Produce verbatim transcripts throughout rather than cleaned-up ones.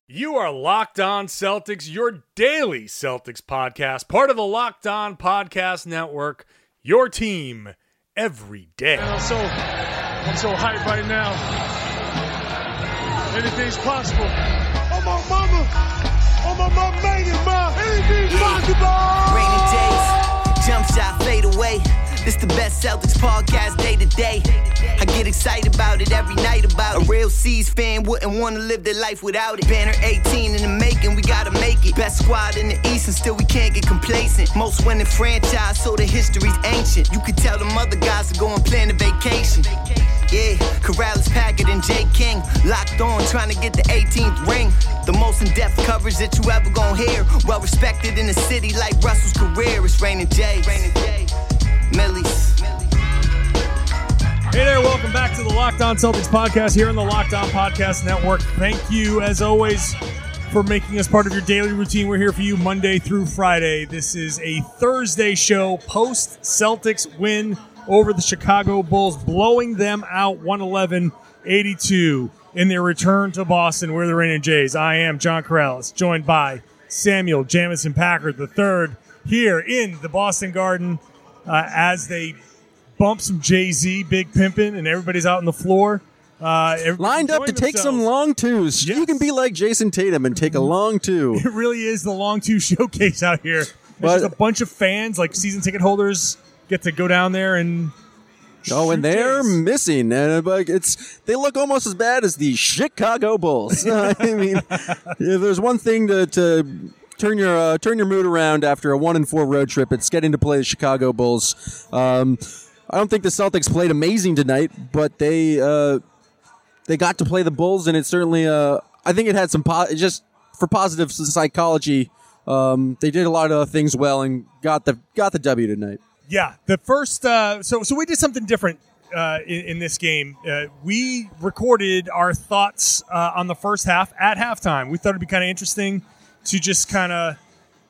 You are Locked On Celtics, your daily Celtics podcast, part of the Locked On Podcast Network, your team every day. And I'm so, I'm so hyped right now. Anything's possible. Oh, my mama. Oh, my mama made it, ma. Anything's possible. Rainy days, jump shot, fade away. This the best Celtics podcast day to day. I get excited about it every night about it. A real C's fan wouldn't want to live their life without it. Banner eighteen in the making, we gotta make it. Best squad in the East and still we can't get complacent. Most winning franchise, so the history's ancient. You could tell them other guys to go and plan a vacation. Yeah, Corrales, Packard, and Jay King locked on, trying to get the eighteenth ring. The most in-depth coverage that you ever gonna hear. Well respected in the city like Russell's career. It's Rainin' J. Millie's. Hey there, welcome back to the Locked On Celtics podcast here on the Locked On Podcast Network. Thank you, as always, for making us part of your daily routine. We're here for you Monday through Friday. This is a Thursday show, post-Celtics win over the Chicago Bulls, blowing them out one eleven eighty-two in their return to Boston. We're the Rainin' Jays. I am John Corrales, joined by Samuel Jamison Packard the third here in the Boston Garden uh, as they bump some Jay-Z, Big Pimpin', and everybody's out on the floor. Uh, Lined up to take themselves. some long twos. Yes. You can be like Jason Tatum and take a long two. It really is the long two showcase out here. There's But- just a bunch of fans, like season ticket holders, get to go down there and Oh, and shoot they're Jays. missing. And like it's they look almost as bad as the Chicago Bulls. I mean, if there's one thing to, to turn your uh, turn your mood around after a one and four road trip, it's getting to play the Chicago Bulls. Um, I don't think the Celtics played amazing tonight, but they uh, they got to play the Bulls, and it certainly uh, I think it had some po- just for positive psychology. Um, they did a lot of things well and got the got the W tonight. Yeah, the first. Uh, so, so we did something different uh, in, in this game. Uh, we recorded our thoughts uh, on the first half at halftime. We thought it'd be kind of interesting to just kind of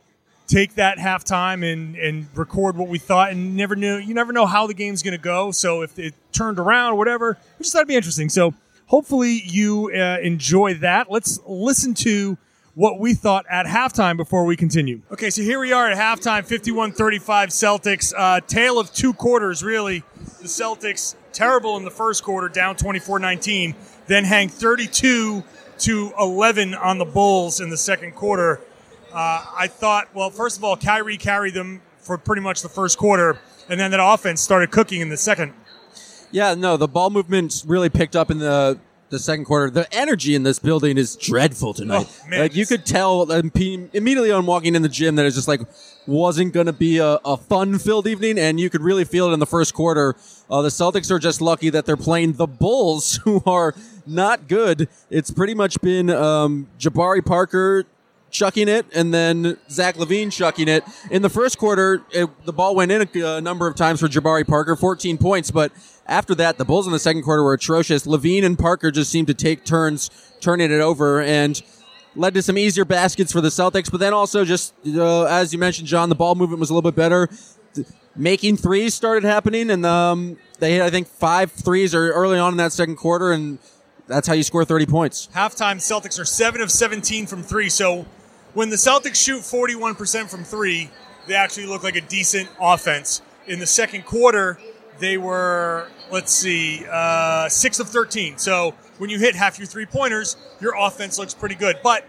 take that halftime and and record what we thought. And never knew. You never know how the game's going to go. So if it turned around or whatever, we just thought it'd be interesting. So hopefully you uh, enjoy that. Let's listen to what we thought at halftime before we continue. Okay, so here we are at halftime, fifty-one thirty-five Celtics. Uh, tale of two quarters, really. The Celtics, terrible in the first quarter, down twenty-four nineteen, then hang thirty-two to eleven on the Bulls in the second quarter. Uh, I thought, well, first of all, Kyrie carried them for pretty much the first quarter, and then that offense started cooking in the second. Yeah, no, the ball movement really picked up in the the second quarter. The energy in this building is dreadful tonight. Oh, man, like you could tell um, p- immediately on walking in the gym that it just like wasn't going to be a, a fun-filled evening, and you could really feel it in the first quarter. Uh, the Celtics are just lucky that they're playing the Bulls, who are not good. It's pretty much been um, Jabari Parker chucking it, and then Zach LaVine chucking it. In the first quarter, it, the ball went in a, a number of times for Jabari Parker, fourteen points, but after that, the Bulls in the second quarter were atrocious. LaVine and Parker just seemed to take turns turning it over and led to some easier baskets for the Celtics, but then also just, uh, as you mentioned, John, the ball movement was a little bit better. Making threes started happening, and um, they had, I think, five threes early on in that second quarter, and that's how you score thirty points. Halftime, Celtics are seven of seventeen from three, so when the Celtics shoot forty-one percent from three, they actually look like a decent offense. In the second quarter, they were, let's see, uh, six of thirteen. So when you hit half your three-pointers, your offense looks pretty good. But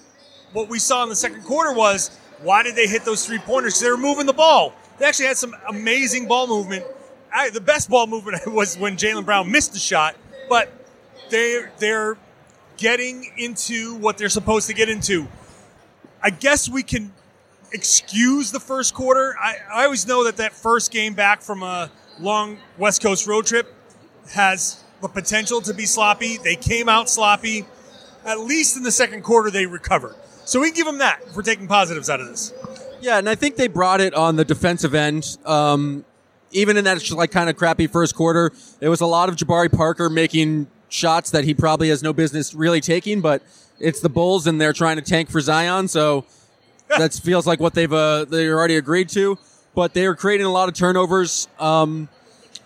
what we saw in the second quarter was, why did they hit those three-pointers? Because they were moving the ball. They actually had some amazing ball movement. I, the best ball movement was when Jaylen Brown missed the shot. But they're, they're getting into what they're supposed to get into. I guess we can excuse the first quarter. I, I always know that that first game back from a long West Coast road trip has the potential to be sloppy. They came out sloppy. At least in the second quarter, they recovered. So we can give them that for taking positives out of this. Yeah, and I think they brought it on the defensive end. Um, even in that like kind of crappy first quarter, it was a lot of Jabari Parker making shots that he probably has no business really taking, but it's the Bulls and they're trying to tank for Zion, so that feels like what they've uh, they already agreed to. But they are creating a lot of turnovers. Um,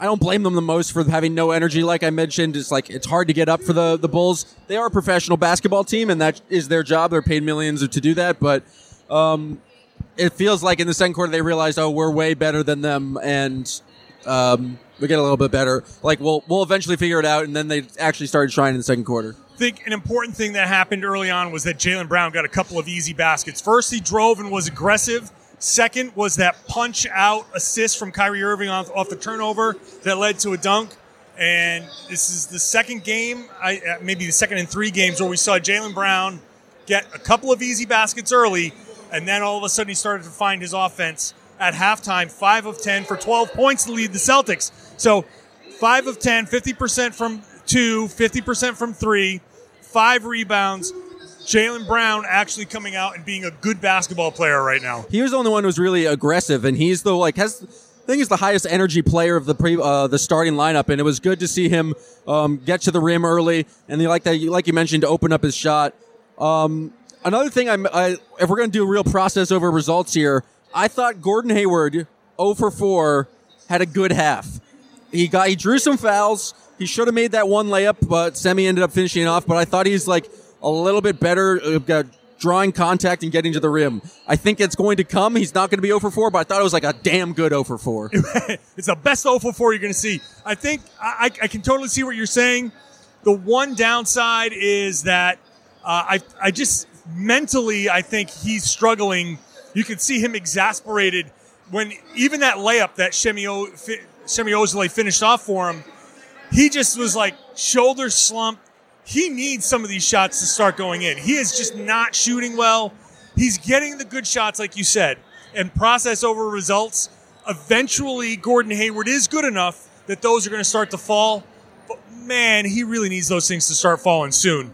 I don't blame them the most for having no energy. Like I mentioned, it's like it's hard to get up for the, the Bulls. They are a professional basketball team, and that is their job. They're paid millions to do that. But um, it feels like in the second quarter they realized, oh, we're way better than them, and um, we get a little bit better. Like we'll we'll eventually figure it out, and then they actually started trying in the second quarter. I think an important thing that happened early on was that Jaylen Brown got a couple of easy baskets. First, he drove and was aggressive. Second was that punch-out assist from Kyrie Irving off, off the turnover that led to a dunk. And this is the second game, I, maybe the second in three games, where we saw Jaylen Brown get a couple of easy baskets early, and then all of a sudden he started to find his offense at halftime, five of ten for twelve points to lead the Celtics. So five of ten, fifty percent from two, fifty percent from three, five rebounds. Jaylen Brown actually coming out and being a good basketball player right now. He was the only one who was really aggressive, and he's the like has I think he's the highest energy player of the pre, uh, the starting lineup, and it was good to see him um, get to the rim early, and they like that like you mentioned to open up his shot. Um, another thing, I'm, I if we're going to do a real process over results here, I thought Gordon Hayward zero for four had a good half. He got he drew some fouls. He should have made that one layup, but Semi ended up finishing it off. But I thought he's like a little bit better uh, drawing contact and getting to the rim. I think it's going to come. He's not going to be zero for four, but I thought it was like a damn good zero for four. It's the best zero for four you're going to see. I think I, I can totally see what you're saying. The one downside is that uh, I I just mentally I think he's struggling. You can see him exasperated when even that layup that Semi Ojeleye finished off for him, he just was like shoulder slumped. He needs some of these shots to start going in. He is just not shooting well. He's getting the good shots, like you said, and process over results. Eventually, Gordon Hayward is good enough that those are going to start to fall. But, man, he really needs those things to start falling soon.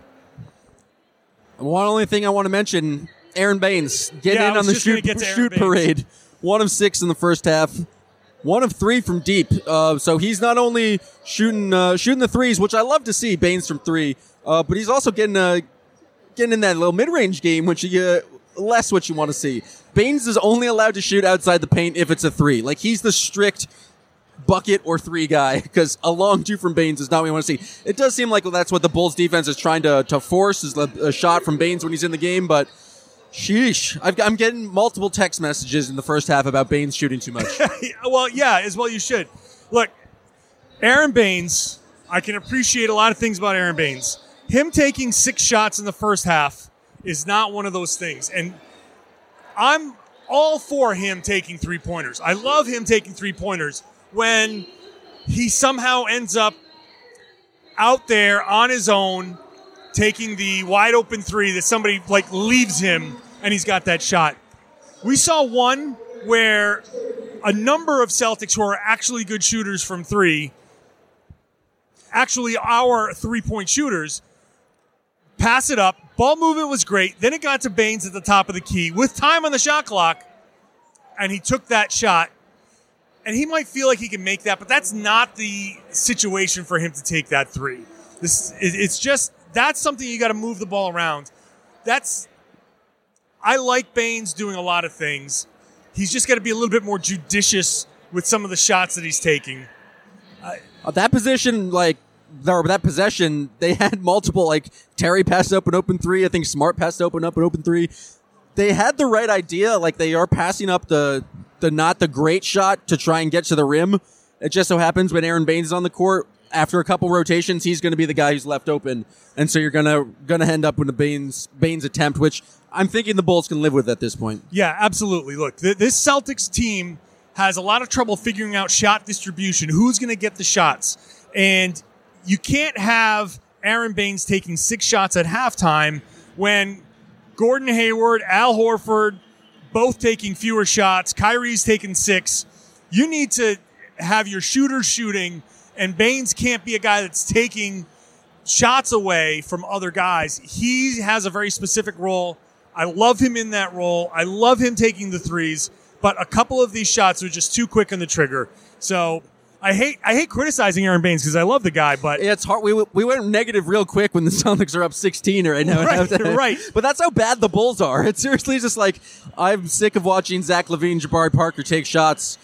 One only thing I want to mention, Aaron Baines, getting yeah, in on the shoot, shoot parade. One of six in the first half. One of three from deep. Uh, so he's not only shooting uh, shooting the threes, which I love to see, Baines from three, uh, but he's also getting uh, getting in that little mid-range game, which you, uh, less what you want to see. Baines is only allowed to shoot outside the paint if it's a three. Like, he's the strict bucket or three guy, because a long two from Baines is not what we want to see. It does seem like that's what the Bulls defense is trying to, to force, is a shot from Baines when he's in the game, but sheesh. I've, I'm getting multiple text messages in the first half about Baines shooting too much. Well, yeah, as well you should. Look, Aaron Baines, I can appreciate a lot of things about Aaron Baines. Him taking six shots in the first half is not one of those things. And I'm all for him taking three-pointers. I love him taking three-pointers when he somehow ends up out there on his own taking the wide-open three that somebody, like, leaves him, and he's got that shot. We saw one where a number of Celtics who are actually good shooters from three, actually our three-point shooters, pass it up. Ball movement was great. Then it got to Baines at the top of the key with time on the shot clock, and he took that shot. And he might feel like he can make that, but that's not the situation for him to take that three. This, it's just, that's something you got to move the ball around. That's, I like Baines doing a lot of things. He's just got to be a little bit more judicious with some of the shots that he's taking. Uh, that position, like, or that possession, they had multiple, like, Terry passed up an open three. I think Smart passed open up an open three. They had the right idea. Like, they are passing up the, the not the great shot to try and get to the rim. It just so happens when Aaron Baines is on the court, after a couple rotations, he's going to be the guy who's left open. And so you're going to going to end up with a Baines, Baines attempt, which I'm thinking the Bulls can live with at this point. Yeah, absolutely. Look, th- this Celtics team has a lot of trouble figuring out shot distribution. Who's going to get the shots? And you can't have Aaron Baines taking six shots at halftime when Gordon Hayward, Al Horford, both taking fewer shots. Kyrie's taking six. You need to have your shooters shooting, and Baines can't be a guy that's taking shots away from other guys. He has a very specific role. I love him in that role. I love him taking the threes, but a couple of these shots are just too quick on the trigger. So I hate I hate criticizing Aaron Baines because I love the guy, but yeah, it's hard. We we went negative real quick when the Celtics are up sixteen right now. Right, right. But that's how bad the Bulls are. It's seriously just like, I'm sick of watching Zach LaVine, Jabari Parker take shots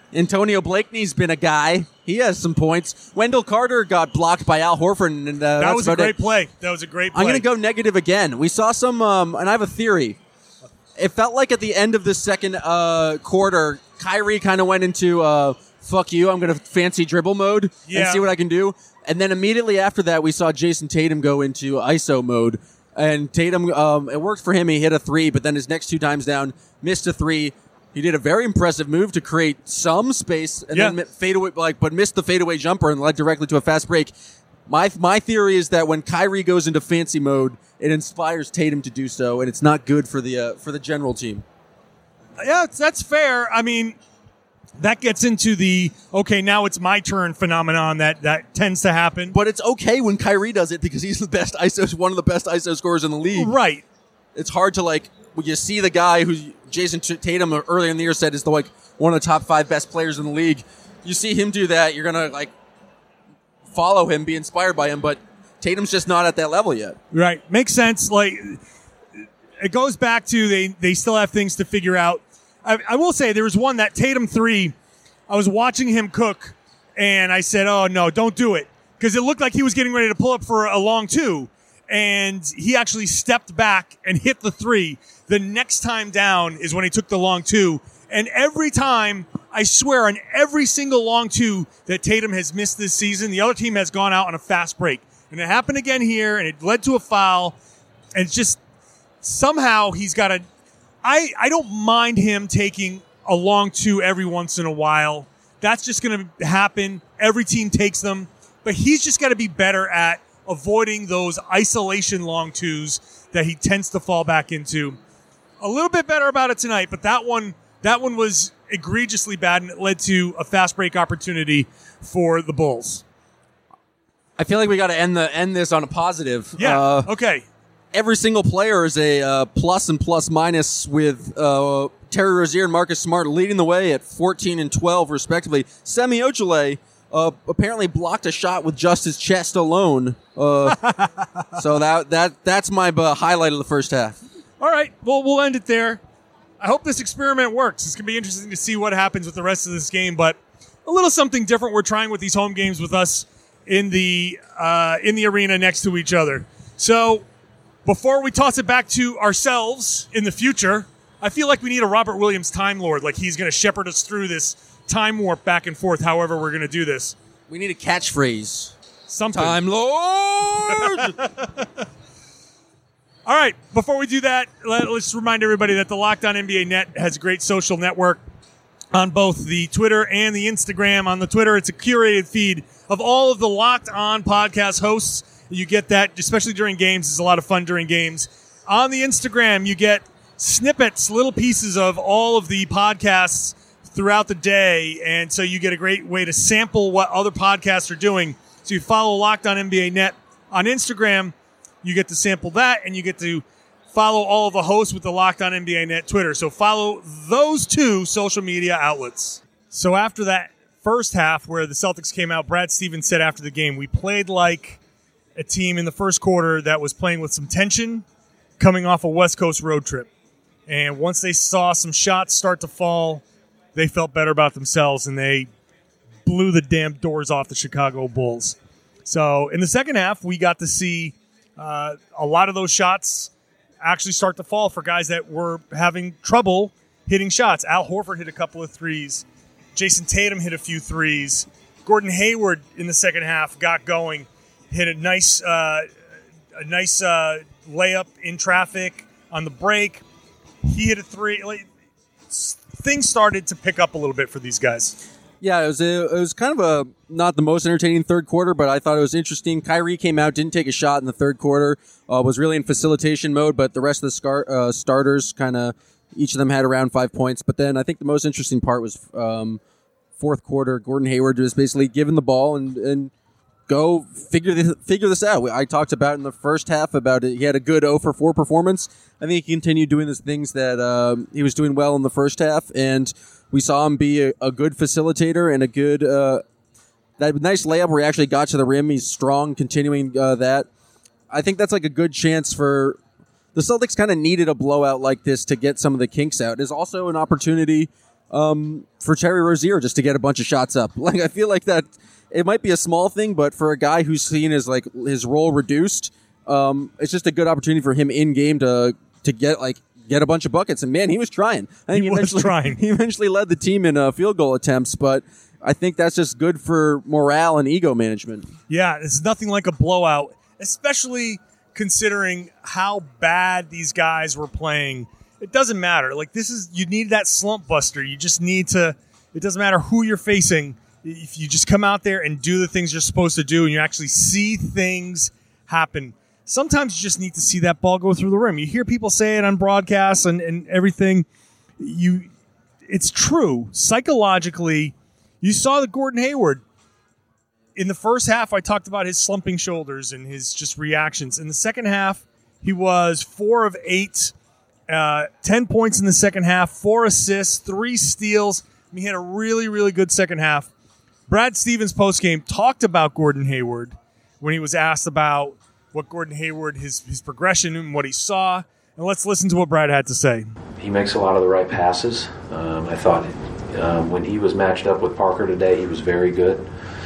Antonio Blakeney's been a guy. He has some points. Wendell Carter got blocked by Al Horford. And, uh, that was a great it. play. That was a great play. I'm going to go negative again. We saw some, um, and I have a theory. It felt like at the end of the second uh, quarter, Kyrie kind of went into, uh, fuck you, I'm going to fancy dribble mode yeah. and see what I can do. And then immediately after that, we saw Jason Tatum go into I S O mode. And Tatum, um, it worked for him. He hit a three, but then his next two times down, missed a three. He did a very impressive move to create some space and yeah. then fade away, like, but missed the fadeaway jumper and led directly to a fast break. My my theory is that when Kyrie goes into fancy mode, it inspires Tatum to do so, and it's not good for the uh, for the general team. Yeah, that's fair. I mean, that gets into the okay, now it's my turn phenomenon that that tends to happen. But it's okay when Kyrie does it because he's the best I S O, one of the best I S O scorers in the league. Right. It's hard to like when you see the guy who Jason Tatum earlier in the year said is the like one of the top five best players in the league. You see him do that, you're gonna like follow him, be inspired by him, but Tatum's just not at that level yet. Right. Makes sense. Like it goes back to they they still have things to figure out. I, I will say there was one, that Tatum three. I was watching him cook, and I said, "Oh no, don't do it," because it looked like he was getting ready to pull up for a long two, and he actually stepped back and hit the three. The next time down is when he took the long two, and every time, I swear, on every single long two that Tatum has missed this season, the other team has gone out on a fast break, and it happened again here, and it led to a foul, and it's just somehow he's got a. I, I don't mind him taking a long two every once in a while. That's just going to happen. Every team takes them. But he's just got to be better at avoiding those isolation long twos that he tends to fall back into. A little bit better about it tonight, but that one that one was egregiously bad, and it led to a fast break opportunity for the Bulls. I feel like we got to end the end this on a positive. Yeah, uh, okay. Every single player is a uh, plus and plus minus, with uh, Terry Rozier and Marcus Smart leading the way at fourteen and twelve, respectively. Semi Ojeleye uh, apparently blocked a shot with just his chest alone. Uh, so that that that's my uh, highlight of the first half. All right, well, we'll end it there. I hope this experiment works. It's going to be interesting to see what happens with the rest of this game, but a little something different we're trying with these home games with us in the uh, in the arena next to each other. So before we toss it back to ourselves in the future, I feel like we need a Robert Williams Time Lord. Like he's going to shepherd us through this time warp back and forth, however we're going to do this. We need a catchphrase. Something. Time Lord! All right, before we do that, let, let's remind everybody that the Locked On N B A Net has a great social network on both the Twitter and the Instagram. On the Twitter, it's a curated feed of all of the Locked On podcast hosts. You get that, especially during games. It's a lot of fun during games. On the Instagram, you get snippets, little pieces of all of the podcasts throughout the day, and so you get a great way to sample what other podcasts are doing. So you follow Locked On N B A Net on Instagram, you get to sample that, and you get to follow all of the hosts with the Locked On N B A Net Twitter. So follow those two social media outlets. So after that first half where the Celtics came out, Brad Stevens said after the game, we played like a team in the first quarter that was playing with some tension coming off a West Coast road trip. And once they saw some shots start to fall, they felt better about themselves, and they blew the damn doors off the Chicago Bulls. So in the second half, we got to see uh, a lot of those shots actually start to fall for guys that were having trouble hitting shots. Al Horford hit a couple of threes. Jason Tatum hit a few threes. Gordon Hayward in the second half got going, hit a nice uh, a nice uh, layup in traffic on the break. He hit a three. Like, things started to pick up a little bit for these guys. Yeah, it was a, it was kind of a not the most entertaining third quarter, but I thought it was interesting. Kyrie came out, didn't take a shot in the third quarter, uh, was really in facilitation mode, but the rest of the scar, uh, starters kind of, each of them had around five points. But then I think the most interesting part was um, fourth quarter. Gordon Hayward was basically given the ball and, and go figure this, figure this out. I talked about in the first half about it. He had a good oh for four performance. I think he continued doing the things that um, he was doing well in the first half, and we saw him be a, a good facilitator and a good uh, that nice layup where he actually got to the rim. He's strong, continuing uh, that. I think that's like a good chance for the Celtics. Kind of needed a blowout like this to get some of the kinks out. It's also an opportunity um, for Terry Rozier just to get a bunch of shots up. Like I feel like that it might be a small thing, but for a guy who's seen his like his role reduced, um, it's just a good opportunity for him in game to to get like get a bunch of buckets. And man, he was trying. I think he, he was eventually, trying. He eventually led the team in uh, field goal attempts, but I think that's just good for morale and ego management. Yeah, it's nothing like a blowout, especially considering how bad these guys were playing. It doesn't matter. Like this is you need that slump buster. You just need to. It doesn't matter who you're facing. If you just come out there and do the things you're supposed to do, and you actually see things happen. Sometimes you just need to see that ball go through the rim. You hear people say it on broadcasts and, and everything. You, it's true. Psychologically, you saw that Gordon Hayward, in the first half, I talked about his slumping shoulders and his just reactions. In the second half, he was four of eight, uh, ten points in the second half, four assists, three steals. I mean, he had a really, really good second half. Brad Stevens postgame talked about Gordon Hayward when he was asked about what Gordon Hayward, his his progression and what he saw. And let's listen to what Brad had to say. He makes a lot of the right passes. Um, I thought um, when he was matched up with Parker today, he was very good.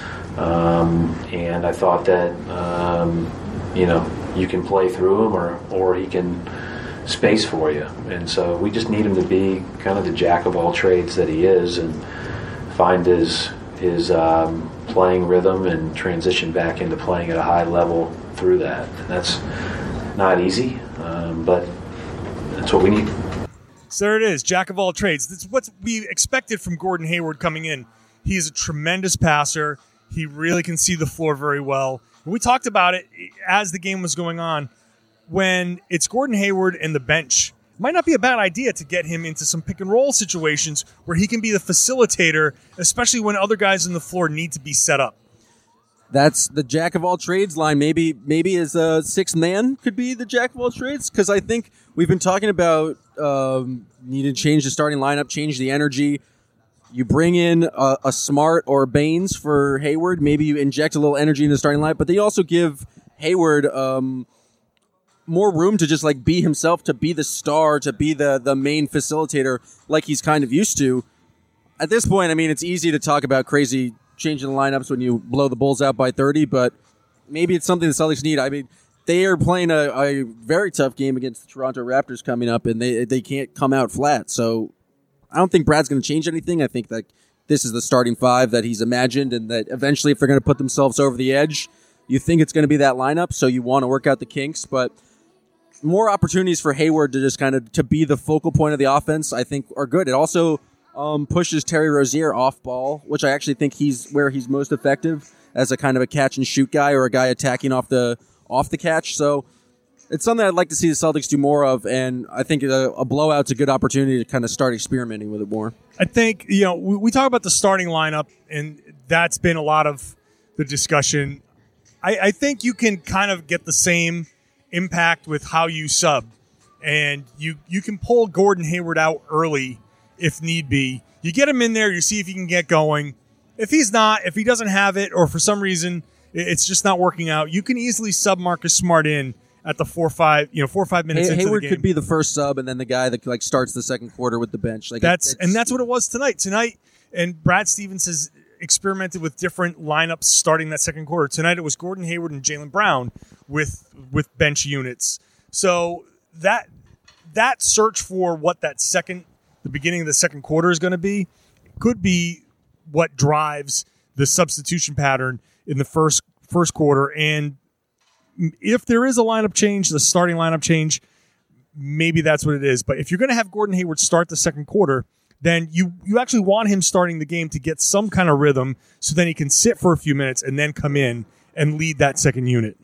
Um, and I thought that, um, you know, you can play through him or, or he can space for you. And so we just need him to be kind of the jack of all trades that he is and find his, his um, playing rhythm and transition back into playing at a high level through that. And that's not easy, um, but that's what we need. So there it is, jack of all trades. That's what we expected from Gordon Hayward coming in. He is a tremendous passer. He really can see the floor very well. And we talked about it as the game was going on. When it's Gordon Hayward and the bench, it might not be a bad idea to get him into some pick and roll situations where he can be the facilitator, especially when other guys on the floor need to be set up. That's the jack of all trades line. Maybe maybe as a sixth man could be the jack of all trades, because I think we've been talking about um, needing to change the starting lineup, change the energy. You bring in a, a Smart or Baines for Hayward. Maybe you inject a little energy into the starting lineup, but they also give Hayward um, more room to just like be himself, to be the star, to be the the main facilitator, like he's kind of used to. At this point, I mean, it's easy to talk about crazy changing the lineups when you blow the Bulls out by thirty, but maybe it's something the Celtics need. I mean, they are playing a, a very tough game against the Toronto Raptors coming up, and they they can't come out flat. So I don't think Brad's going to change anything. I think that this is the starting five that he's imagined, and that eventually if they're going to put themselves over the edge, you think it's going to be that lineup, so you want to work out the kinks. But more opportunities for Hayward to just kind of to be the focal point of the offense, I think, are good. It also Um, pushes Terry Rozier off ball, which I actually think he's where he's most effective as a kind of a catch and shoot guy or a guy attacking off the off the catch. So it's something I'd like to see the Celtics do more of, and I think a, a blowout's a good opportunity to kind of start experimenting with it more. I think, you know, we, we talk about the starting lineup, and that's been a lot of the discussion. I, I think you can kind of get the same impact with how you sub, and you you can pull Gordon Hayward out early if need be. You get him in there, you see if he can get going. If he's not, if he doesn't have it, or for some reason it's just not working out, you can easily sub Marcus Smart in at the four five, you know, four or five minutes Hay- into Hayward the game. could be the first sub, and then the guy that like starts the second quarter with the bench. Like that's it, and that's what it was tonight. Tonight, and Brad Stevens has experimented with different lineups starting that second quarter. Tonight it was Gordon Hayward and Jaylen Brown with with bench units. So that that search for what that second the beginning of the second quarter is going to be could be what drives the substitution pattern in the first first quarter. And if there is a lineup change, the starting lineup change, maybe that's what it is. But if you're going to have Gordon Hayward start the second quarter, then you, you actually want him starting the game to get some kind of rhythm so then he can sit for a few minutes and then come in and lead that second unit.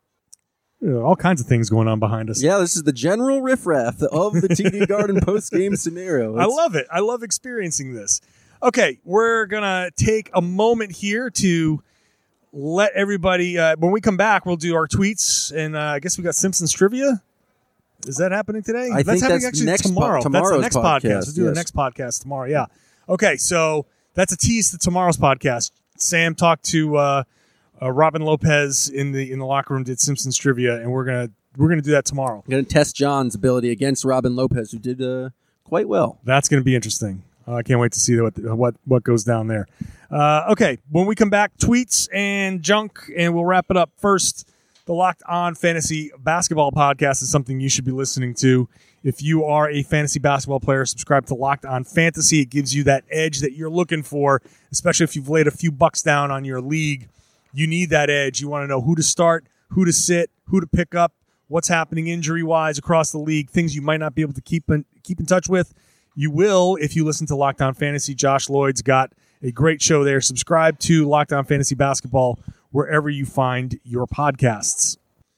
You know, all kinds of things going on behind us. Yeah, this is the general riffraff of the T D Garden post-game scenario. I love it. I love experiencing this. Okay, we're going to take a moment here to let everybody, uh, when we come back, we'll do our tweets, and uh, I guess we got Simpsons Trivia. Is that happening today? I think happening that's actually next po- tomorrow. tomorrow's that's the next podcast. podcast, We'll do yes. the next podcast tomorrow, yeah. Okay, so that's a tease to tomorrow's podcast. Sam talked to uh, uh, Robin Lopez in the in the locker room, did Simpsons Trivia, and we're gonna we're gonna do that tomorrow. I'm going to test John's ability against Robin Lopez, who did uh, quite well. That's gonna be interesting. Uh, I can't wait to see what what what goes down there. Uh, okay, when we come back, tweets and junk, and we'll wrap it up. First, the Locked On Fantasy Basketball Podcast is something you should be listening to. If you are a fantasy basketball player, subscribe to Locked On Fantasy. It gives you that edge that you're looking for, especially if you've laid a few bucks down on your league. You need that edge. You want to know who to start, who to sit, who to pick up, what's happening injury-wise across the league, things you might not be able to keep in, keep in touch with. You will if you listen to Locked On Fantasy. Josh Lloyd's got a great show there. Subscribe to Locked On Fantasy Basketball wherever you find your podcasts.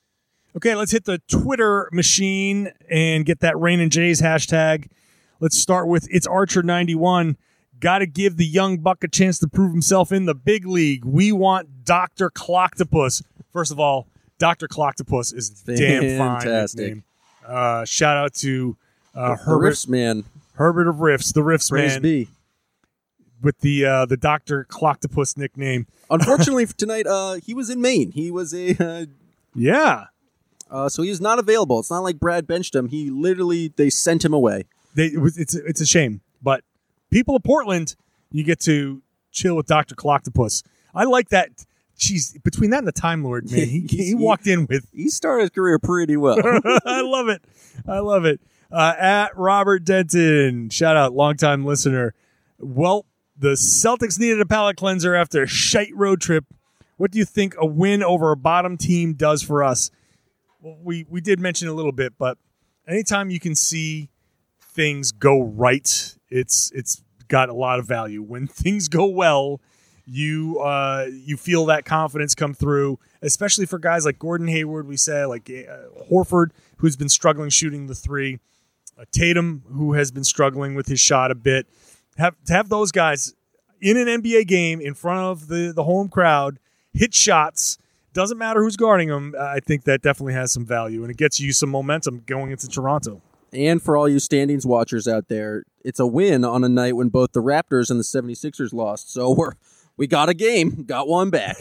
Okay, let's hit the Twitter machine and get that Rain and Jays hashtag. Let's start with It's Archer ninety-one. Got to give the young buck a chance to prove himself in the big league. We want Doctor Cloctopus. First of all, Doctor Cloctopus is damn fine. Fantastic. Uh, shout out to uh, the Herbert, Riffs man. Herbert of Riffs, the Riffs Praise man, be. with the uh, the Doctor Cloctopus nickname. Unfortunately for tonight, uh, he was in Maine. He was a uh, Yeah. uh, so he's not available. It's not like Brad benched him. He literally they sent him away. They, it was, it's it's a shame, but people of Portland, you get to chill with Doctor Cloctopus. I like that. Jeez, between that and the Time Lord, man, he, he walked in with. He started his career pretty well. I love it. I love it. Uh, at Robert Denton, shout out, longtime listener. Well, the Celtics needed a palate cleanser after a shite road trip. What do you think a win over a bottom team does for us? Well, we we did mention a little bit, but anytime you can see things go right, it's it's got a lot of value. When things go well, you uh, you feel that confidence come through, especially for guys like Gordon Hayward, we say, like uh, Horford, who's been struggling shooting the three, uh, Tatum, who has been struggling with his shot a bit. Have to have those guys in an N B A game in front of the, the home crowd, hit shots, doesn't matter who's guarding them, I think that definitely has some value, and it gets you some momentum going into Toronto. And for all you standings watchers out there, it's a win on a night when both the Raptors and the seventy-sixers lost. So we're we got a game, got one back.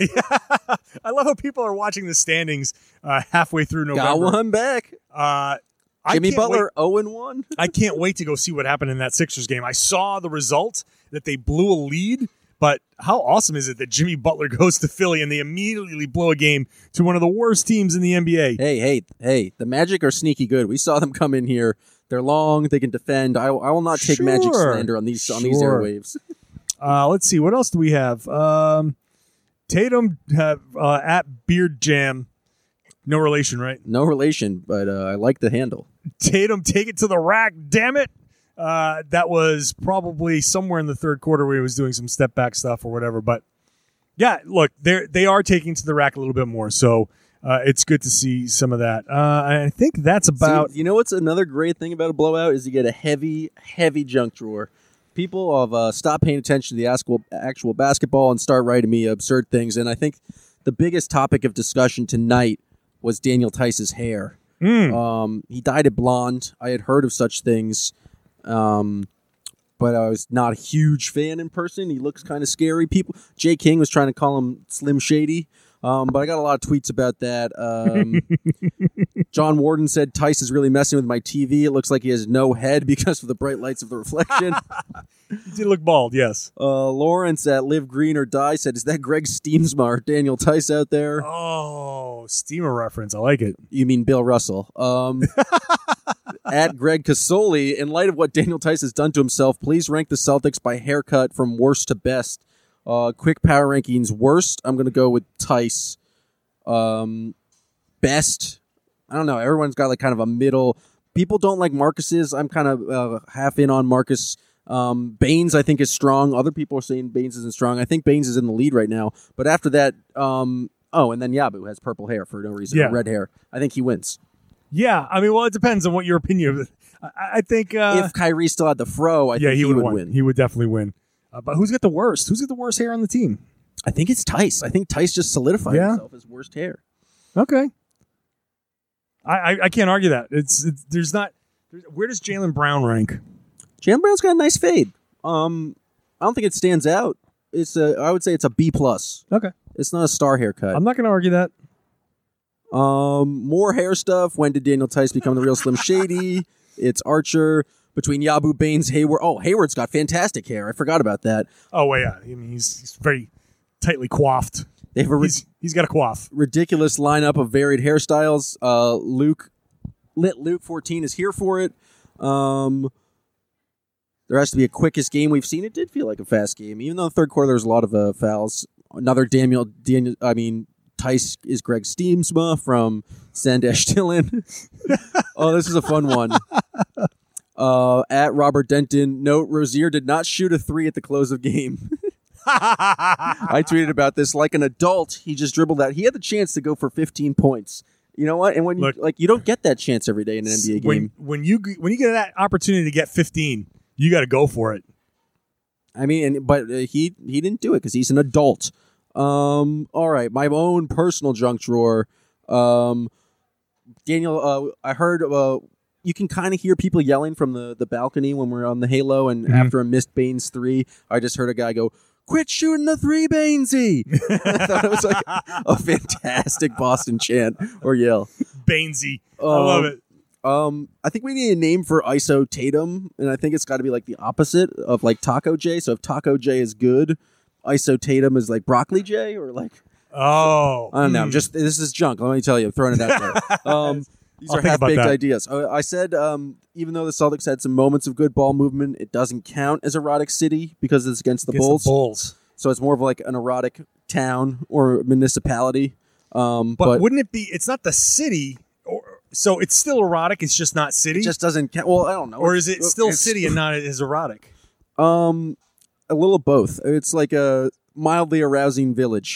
I love how people are watching the standings uh, halfway through November. Got one back. Uh, I Jimmy can't Butler wait- oh and one. I can't wait to go see what happened in that Sixers game. I saw the result that they blew a lead, but how awesome is it that Jimmy Butler goes to Philly and they immediately blow a game to one of the worst teams in the N B A? Hey, hey, hey, the Magic are sneaky good. We saw them come in here. They're long. They can defend. I, I will not take Sure. Magic slander on these on these Sure. airwaves. Uh, let's see. What else do we have? Um, Tatum uh, uh, at Beard Jam. No relation, right? No relation, but uh, I like the handle. Tatum, take it to the rack. Damn it. Uh, that was probably somewhere in the third quarter where he was doing some step back stuff or whatever. But yeah, look, they they are taking to the rack a little bit more. So uh, it's good to see some of that. Uh, I think that's about. See, you know what's another great thing about a blowout is you get a heavy, heavy junk drawer. People have uh, stopped paying attention to the actual, actual basketball and start writing me absurd things. And I think the biggest topic of discussion tonight was Daniel Tice's hair. Mm. Um, he dyed it blonde. I had heard of such things, um, but I was not a huge fan in person. He looks kind of scary. People, Jay King was trying to call him Slim Shady, um, but I got a lot of tweets about that. Um, John Warden said Tice is really messing with my T V. It looks like he has no head because of the bright lights of the reflection. He did look bald, yes. uh, Lawrence at Live Green or Die said, "Is that Greg Steamsma or Daniel Tice out there?" Oh, steamer reference. I like it. You mean Bill Russell. Um, at Greg Casoli, in light of what Daniel Tice has done to himself, please rank the Celtics by haircut from worst to best. Uh, quick power rankings. Worst, I'm going to go with Tice. Um, best, I don't know. Everyone's got like kind of a middle. People don't like Marcus's. I'm kind of uh, half in on Marcus. Um, Baines, I think, is strong. Other people are saying Baines isn't strong. I think Baines is in the lead right now. But after that, um, oh, and then Yabu has purple hair for no reason, Yeah. or red hair. I think he wins. Yeah, I mean, well, it depends on what your opinion is. I, I think. Uh, If Kyrie still had the fro, I yeah, think he, he, would, would win. win. He would definitely win. Uh, but who's got the worst? Who's got the worst hair on the team? I think it's Tice. I think Tice just solidified Yeah. himself as worst hair. Okay. I I, I can't argue that. It's, it's there's not. There's, where does Jaylen Brown rank? Jaylen Brown's got a nice fade. Um, I don't think it stands out. It's a. I would say it's a B plus. Okay. It's not a star haircut. I'm not going to argue that. Um, more hair stuff. When did Daniel Tice become the real Slim Shady? It's Archer. between Yabu, Baines, Hayward. Oh, Hayward's got fantastic hair. I forgot about that. Oh, well, yeah. I mean, he's, he's very tightly coiffed. They have a ri- he's, he's got a coif. ridiculous lineup of varied hairstyles. Uh, Luke, Lit Luke fourteen is here for it. Um, there has to be a quickest game we've seen. It did feel like a fast game, even though the third quarter there was a lot of uh, fouls. Another Daniel, Daniel, I mean, Tice is Greg Steamsma from Sandesh Dillon. Oh, this is a fun one. Uh, at Robert Denton, note, Rozier did not shoot a three at the close of game. I tweeted about this. Like an adult, he just dribbled out. He had the chance to go for fifteen points. You know what? And when Look, you like, you don't get that chance every day in an N B A game. When, when you when you get that opportunity to get fifteen, you got to go for it. I mean, and, but uh, he he didn't do it because he's an adult. Um, all right, my own personal junk drawer. Um, Daniel, uh, I heard uh, you can kind of hear people yelling from the, the balcony when we're on the Halo, and Mm-hmm. after a missed Baines three, I just heard a guy go, "Quit shooting the three, Bainesy!" I thought it was like a fantastic Boston chant or yell. Bainesy. I Um, love it. Um, I think we need a name for I S O Tatum, and I think it's got to be like the opposite of like Taco J. So if Taco J is good, I S O Tatum is like Broccoli J, or like Oh. I don't know. mm. Just this is junk. Let me tell you, I'm throwing it out there. Um, these I'll are think about half-baked that. ideas. Uh, I said um, even though the Celtics had some moments of good ball movement, it doesn't count as erotic city because it's against the Against Bulls. The Bulls. So it's more of like an erotic town or municipality. Um, But, but wouldn't it be? It's not the city, or so it's still erotic. It's just not city. it just doesn't count. Well, I don't know. or is it It's- still it's- city and not as erotic? Um, a little of both. It's like a mildly arousing village.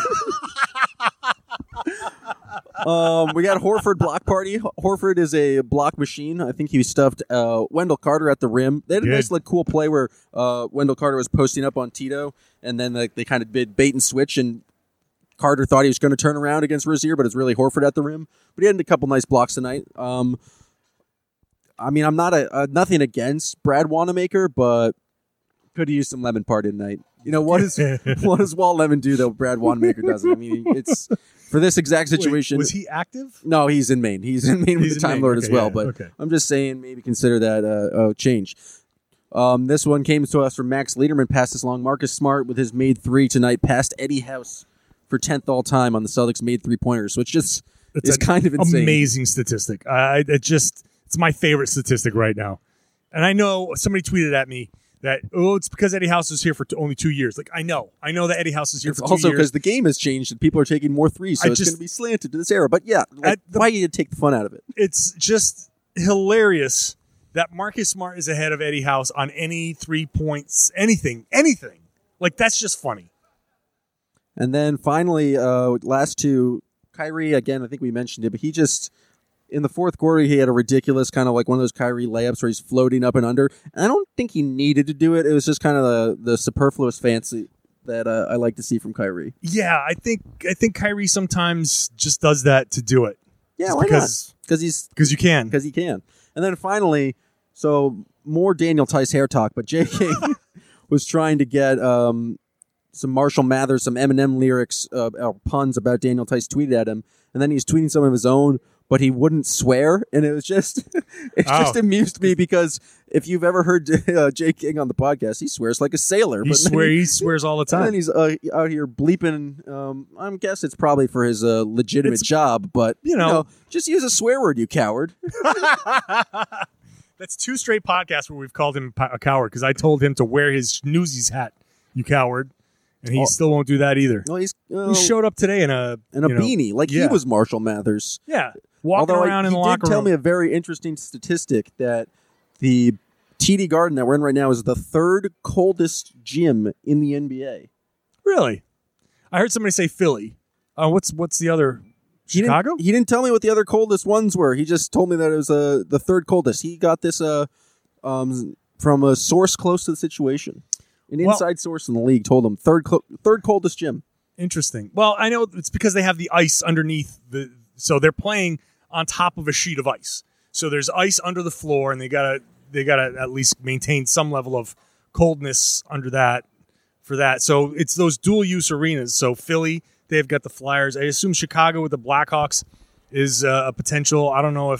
um, we got Horford block party. Horford is a block machine. I think he stuffed uh, Wendell Carter at the rim. They had a Good. nice, like, cool play where uh, Wendell Carter was posting up on Tito, and then like, they kind of did bait and switch, and Carter thought he was going to turn around against Rozier, but it's really Horford at the rim. But he had a couple nice blocks tonight. Um, I mean, I'm not a, a nothing against Brad Wanamaker, but could have used some lemon party tonight. You know, what is what does Walt Lemon do that Brad Wanamaker doesn't? I mean, it's for this exact situation. Wait, was he active? No, he's in Maine. He's in Maine He's with in the Time Maine. Lord Okay, as well. yeah, but okay. I'm just saying, maybe consider that uh, a change. Um, this one came to us from Max Lederman. Passed this along. Marcus Smart with his made three tonight passed Eddie House for tenth all time on the Celtics made three pointers. So it's just It's it's an kind of insane. Amazing statistic. I it just it's my favorite statistic right now. And I know somebody tweeted at me that oh, it's because Eddie House was here for t- only two years. Like I know, I know that Eddie House is here It's for two also years. because the game has changed and people are taking more threes, so I it's just- going to be slanted to this era. But yeah, like, At the- why you take the fun out of it? It's just hilarious that Marcus Smart is ahead of Eddie House on any three points, anything, anything. Like that's just funny. And then finally, uh, last two, Kyrie, again, I think we mentioned it, but he just, in the fourth quarter, he had a ridiculous kind of like one of those Kyrie layups where he's floating up and under. And I don't think he needed to do it. It was just kind of the, the superfluous fancy that uh, I like to see from Kyrie. Yeah, I think I think Kyrie sometimes just does that to do it. Yeah, Just why because, not? Because he's Because you can. because he can. And then finally, so more Daniel Tice hair talk, but J K was trying to get um, some Marshall Mathers, some Eminem lyrics, uh, or puns about Daniel Tice tweeted at him, and then he was tweeting some of his own, but he wouldn't swear, and it was just, it Oh. just amused me because if you've ever heard uh, Jay King on the podcast, he swears like a sailor. He but then swear he swears all the and then time. he's uh, out here bleeping. Um, I guess it's probably for his uh, legitimate It's- job, but you know. just use a swear word, you coward. That's two straight podcasts where we've called him a coward because I told him to wear his Newsies hat, you coward, and he Oh. still won't do that either. Well, he's uh, He showed up today in a in a you know, beanie, like he yeah. was Marshall Mathers. Yeah, walking Although I- around in he the did locker tell room. me a very interesting statistic that the T D Garden that we're in right now is the third coldest gym in the N B A. Really, I heard somebody say Philly. Uh, what's what's the other? He Chicago? Didn't, he didn't tell me what the other coldest ones were. He just told me that it was uh, the third coldest. He got this uh, um, from a source close to the situation. An Well- inside source in the league told him third clo- third coldest gym. Interesting. Well, I know it's because they have the ice underneath the, so they're playing on top of a sheet of ice. So there's ice under the floor, and they gotta they gotta at least maintain some level of coldness under that for that. So it's those dual use arenas. So Philly, they've got the Flyers. I assume Chicago with the Blackhawks is uh, a potential. I don't know if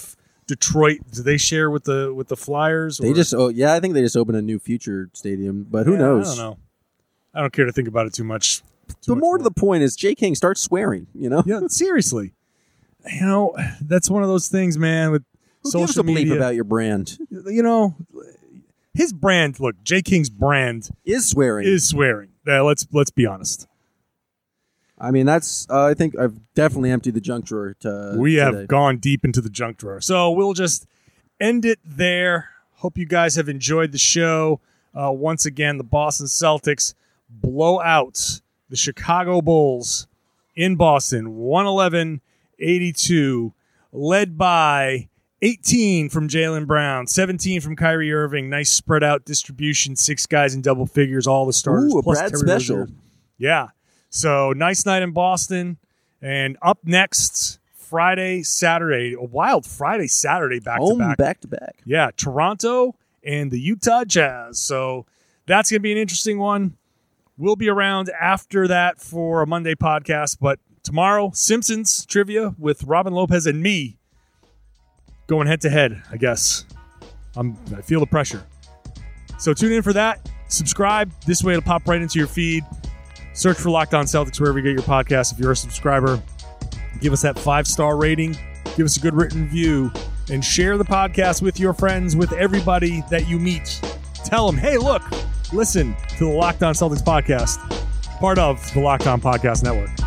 Detroit, do they share with the with the Flyers? They or? just, oh yeah, I think they just opened a new future stadium, but who Yeah, knows? I don't know. I don't care to think about it too much. Too But much more to the point is, Jay King starts swearing. You know, Yeah, seriously. You know, that's one of those things, man, with who social gives a bleep media. about your brand? You know, his brand, look, Jay King's brand Is swearing? is swearing. Yeah, let's let's be honest. I mean, that's. Uh, I think I've definitely emptied the junk drawer. To, We have today. gone deep into the junk drawer. So we'll just end it there. Hope you guys have enjoyed the show. Uh, once again, the Boston Celtics blow out the Chicago Bulls in Boston, one eleven eighty-two, led by eighteen from Jaylen Brown, seventeen from Kyrie Irving. Nice spread out distribution, six guys in double figures, all the starters. Ooh, a plus Brad Terry special. Rozier. Yeah. So nice night in Boston. And up next, Friday, Saturday, a wild Friday, Saturday back Home to back. back to back. Yeah, Toronto and the Utah Jazz. So that's going to be an interesting one. We'll be around after that for a Monday podcast. But tomorrow, Simpsons trivia with Robin Lopez and me going head to head, I guess. I'm, I feel the pressure. So tune in for that. Subscribe. This way it'll pop right into your feed. Search for Locked On Celtics wherever you get your podcast. If you're a subscriber, give us that five-star rating. Give us a good written review. And share the podcast with your friends, with everybody that you meet. Tell them, hey, look, listen to the Locked On Celtics podcast, part of the Locked On Podcast Network.